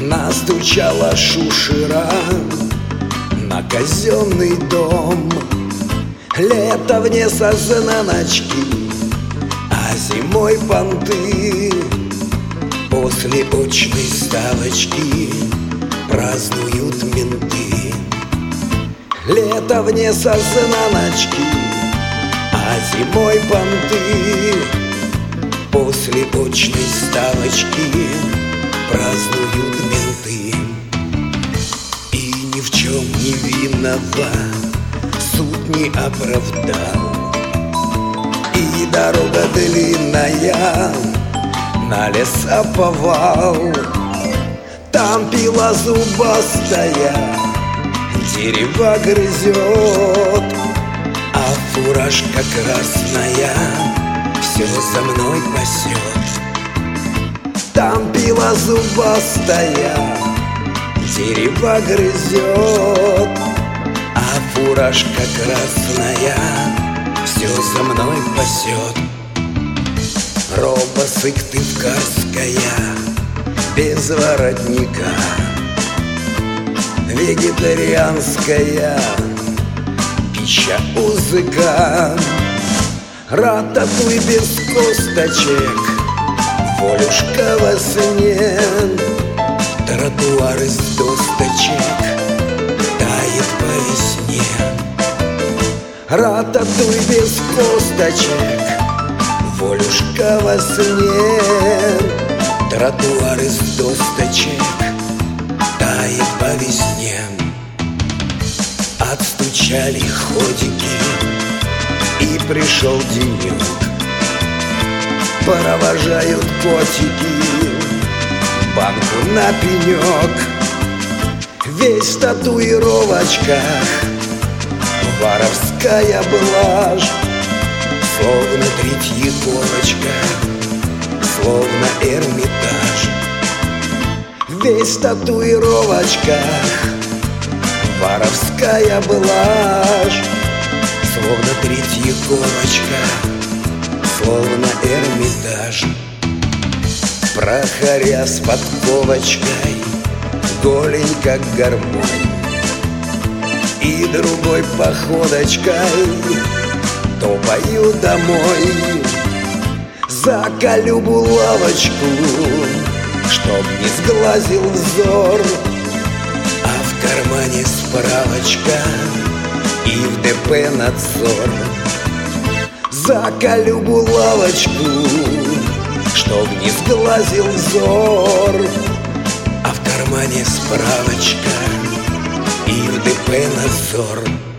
Настучала шушера на казенный дом. Лето вне сознаночки, а зимой понты. После очной ставочки празднуют менты. Лето вне сознаночки, а зимой понты. После очной ставочки празднуют менты. И ни в чем не виноват, суд не оправдал. И дорога длинная, на лесоповал. Там пила зубастая дерево грызет, а фуражка красная все за мной пасет. Там пила зубастая дерево грызет, а фуражка красная все за мной пасет. Роба сыктывкарская, без воротника, вегетарианская пища узыка. Рататуй без косточек, волюшка во сне. Тротуар из досточек тает по весне. Рататуй без косточек, волюшка во сне. Тротуар из досточек тает по весне. Отстучали ходики, и пришел денек. Провожают котики банку на пенек. Весь в татуировочках, воровская блажь. Словно Третьяковочка, словно Эрмитаж. Весь в татуировочках, воровская блажь. Словно Третьяковочка, словно Эрмитаж. Прохоря с подковочкой, голень как гармонь, и другой походочкой топаю домой. Заколю булавочку, чтоб не сглазил взор, а в кармане справочка и в ДП надзор. Заколю булавочку, чтоб не сглазил взор, а в кармане справочка и в ДП надзор.